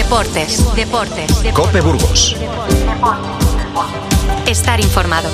Deportes. COPE Burgos. Estar informado.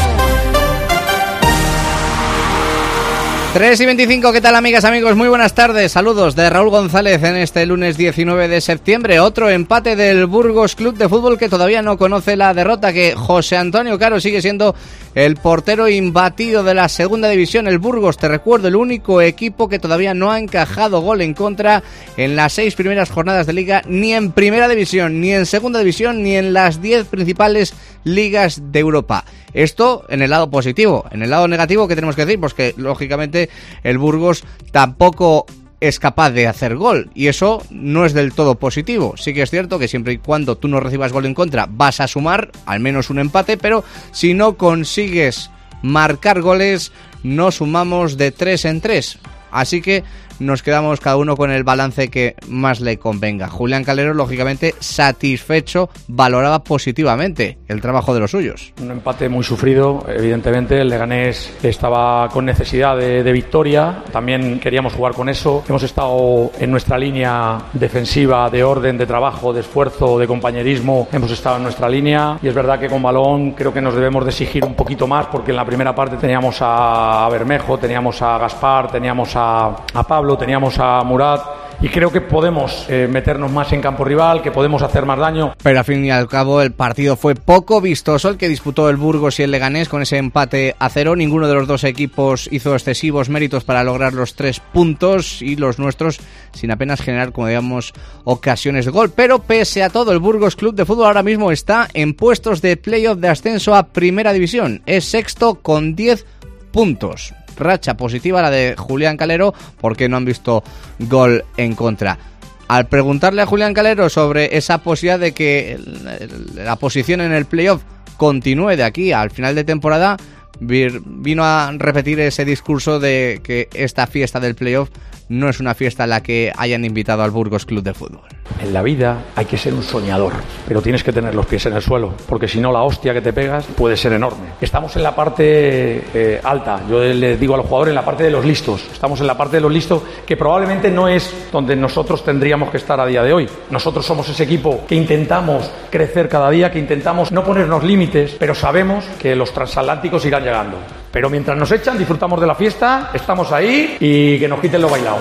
3:25, ¿qué tal, amigas, amigos? Muy buenas tardes, saludos de Raúl González en este lunes 19 de septiembre. Otro empate del Burgos Club de Fútbol que todavía no conoce la derrota, que José Antonio Caro sigue siendo el portero imbatido de la segunda división. El Burgos, te recuerdo, el único equipo que todavía no ha encajado gol en contra en las 6 primeras jornadas de liga, ni en primera división, ni en segunda división, ni en las 10 principales ligas de Europa. Esto en el lado positivo. En el lado negativo, ¿qué tenemos que decir? Pues que, lógicamente, el Burgos tampoco es capaz de hacer gol, y eso no es del todo positivo. Sí que es cierto que siempre y cuando tú no recibas gol en contra vas a sumar al menos un empate, pero si no consigues marcar goles no sumamos de 3 en 3. Así que nos quedamos cada uno con el balance que más le convenga. Julián Calero, lógicamente, satisfecho, valoraba positivamente el trabajo de los suyos. Un empate muy sufrido, evidentemente. El Leganés estaba con necesidad de victoria. También queríamos jugar con eso. Hemos estado en nuestra línea defensiva, de orden, de trabajo, de esfuerzo, de compañerismo. Hemos estado en nuestra línea. Y es verdad que con balón creo que nos debemos de exigir un poquito más, porque en la primera parte teníamos a Bermejo, teníamos a Gaspar, teníamos a Pablo, teníamos a Murat, y creo que podemos meternos más en campo rival, que podemos hacer más daño. Pero al fin y al cabo el partido fue poco vistoso el que disputó el Burgos y el Leganés, con ese empate a 0. Ninguno de los dos equipos hizo excesivos méritos para lograr los 3 puntos, y los nuestros sin apenas generar, como digamos, ocasiones de gol. Pero pese a todo, el Burgos Club de Fútbol ahora mismo está en puestos de playoff de ascenso a Primera División. Es sexto con 10 puntos. Racha positiva la de Julián Calero, porque no han visto gol en contra. Al preguntarle a Julián Calero sobre esa posibilidad de que la posición en el playoff continúe de aquí al final de temporada, vino a repetir ese discurso de que esta fiesta del playoff no es una fiesta a la que hayan invitado al Burgos Club de Fútbol. En la vida hay que ser un soñador, pero tienes que tener los pies en el suelo, porque si no la hostia que te pegas puede ser enorme. Estamos en la parte alta, yo les digo a los jugadores, en la parte de los listos. Estamos en la parte de los listos, que probablemente no es donde nosotros tendríamos que estar a día de hoy. Nosotros somos ese equipo que intentamos crecer cada día, que intentamos no ponernos límites, pero sabemos que los transatlánticos irán llegando. Pero mientras nos echan, disfrutamos de la fiesta, estamos ahí, y que nos quiten lo bailado.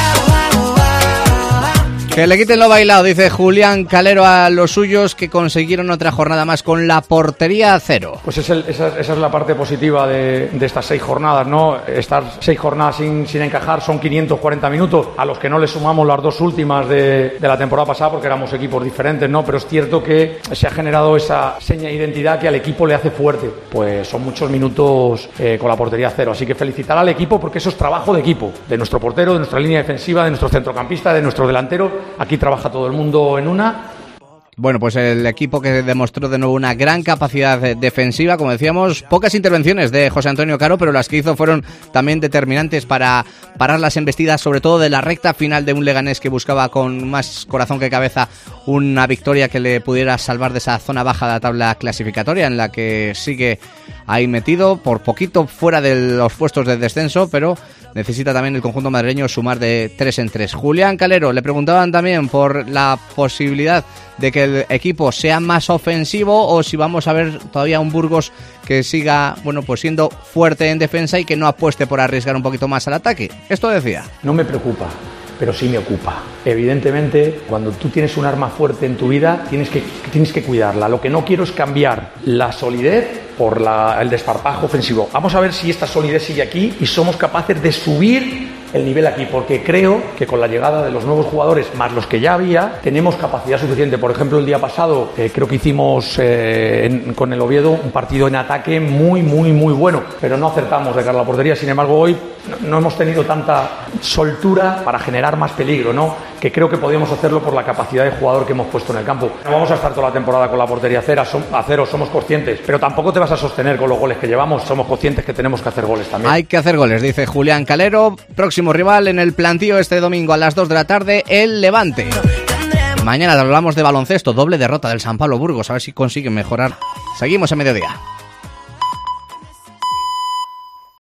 Que le quiten lo bailado, dice Julián Calero a los suyos, que consiguieron otra jornada más con la portería a 0. Pues esa es la parte positiva de estas 6 jornadas, ¿no? Estar 6 jornadas sin encajar son 540 minutos, a los que no le sumamos las 2 últimas de la temporada pasada, porque éramos equipos diferentes, ¿no? Pero es cierto que se ha generado esa seña de identidad que al equipo le hace fuerte. Pues son muchos minutos con la portería a 0, así que felicitar al equipo, porque eso es trabajo de equipo, de nuestro portero, de nuestra línea defensiva, de nuestro centrocampista, de nuestro delantero. Aquí trabaja todo el mundo en una. Bueno, pues el equipo que demostró de nuevo una gran capacidad defensiva, como decíamos, pocas intervenciones de José Antonio Caro, pero las que hizo fueron también determinantes para parar las embestidas, sobre todo de la recta final de un Leganés que buscaba con más corazón que cabeza una victoria que le pudiera salvar de esa zona baja de la tabla clasificatoria, en la que sigue ahí metido, por poquito fuera de los puestos de descenso, pero necesita también el conjunto madrileño sumar de 3 en 3. Julián Calero, le preguntaban también por la posibilidad de que el equipo sea más ofensivo, o si vamos a ver todavía un Burgos que siga, bueno, pues siendo fuerte en defensa y que no apueste por arriesgar un poquito más al ataque. Esto decía. No me preocupa, pero sí me ocupa. Evidentemente, cuando tú tienes un arma fuerte en tu vida, tienes que cuidarla. Lo que no quiero es cambiar la solidez por el desparpajo ofensivo. Vamos a ver si esta solidez sigue aquí y somos capaces de subir el nivel aquí, porque creo que con la llegada de los nuevos jugadores, más los que ya había, tenemos capacidad suficiente. Por ejemplo, el día pasado creo que hicimos con el Oviedo un partido en ataque muy bueno, pero no acertamos de cara a la portería. Sin embargo, hoy no hemos tenido tanta soltura para generar más peligro, ¿no? Que creo que podíamos hacerlo por la capacidad de jugador que hemos puesto en el campo. No vamos a estar toda la temporada con la portería a cero, somos conscientes, pero tampoco te vas a sostener con los goles que llevamos. Somos conscientes que tenemos que hacer goles también. Hay que hacer goles, dice Julián Calero. Próximo rival en el plantío este domingo a las 2 de la tarde, el Levante. Mañana hablamos de baloncesto, doble derrota del San Pablo Burgos, a ver si consiguen mejorar. Seguimos a mediodía.